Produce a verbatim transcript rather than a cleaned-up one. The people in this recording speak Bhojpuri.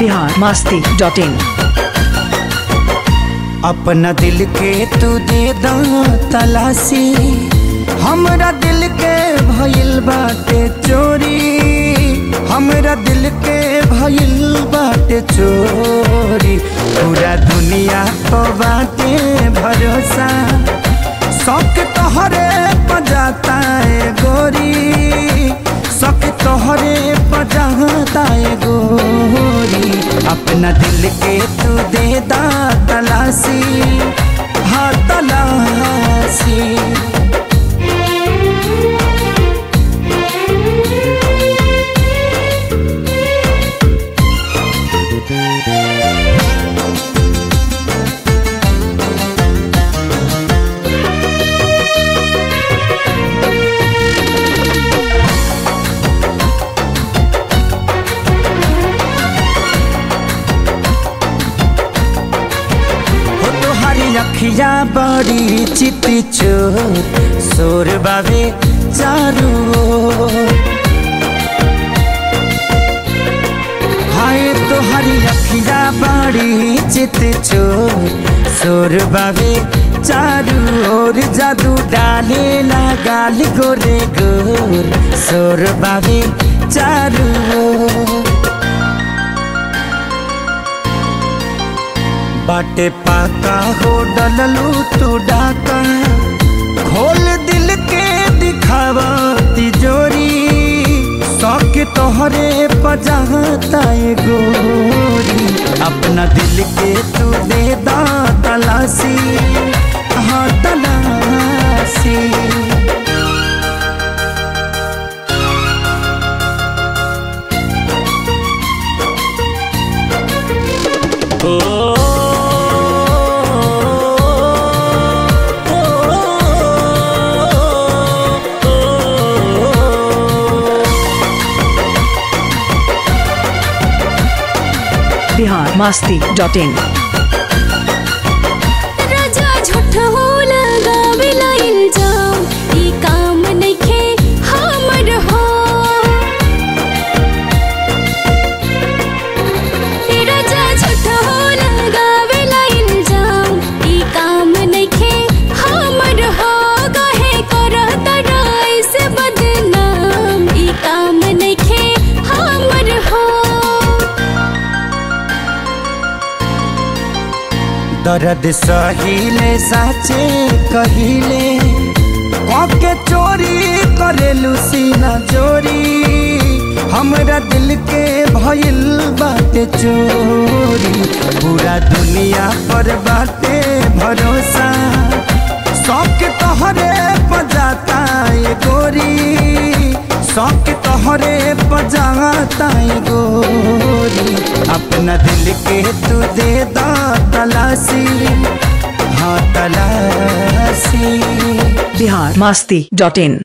बिहार मस्ती डॉट इन। अपना दिल के तू दे दा तलाशी, हमरा दिल के भइल बाटे चोरी, हमरा दिल के भइल बाटे चोरी। पूरा दुनिया को बाटे भरोसा, शौक तोहरे बजाता है गोरी, शौक तोहरे बजाता है गोरी। अपना दिल के तू दे दा तलाशी, हाँ तलाशी। अखिया बड़ी चिती चोर, शोर बाबे चारू हाय तोहरी अखिया बड़ी चिती चोर, शोर बाबे चारू ओर। जादू डाले गाल गोरे गोर, शोर बाबे चारू ओर। बाटे पाका हो डललू तू डाका, खोल दिल के दिखावा तिजोरी, शौक तोहरे बजाता है गोरी। अपना दिल के तू दे दा तलाशी, हाँ तलाशी। ओ बिहार मस्ती डॉट इन। राजा झूठ हो लगावेला इल्जाम, ई काम नइखे हमर हो। राजा झूठ हो लगावेला इल्जाम, ई काम नइखे हमर हो। कहे करत राय से बदनाम, ई काम नइखे हमर हो। दर्द सहिले साचे कहिले, के चोरी करेलू सीना चोरी। हमरा दिल के भइल बाटे चोरी, पूरा दुनिया पर बाटे भरोसा, शौक तोहरे बजाता है गोरी, शौक तोहरे बजाता है गोरी। अपना दिल के तू दे दा तलाशी, हाँ तलाशी। बिहार मस्ती डॉट इन।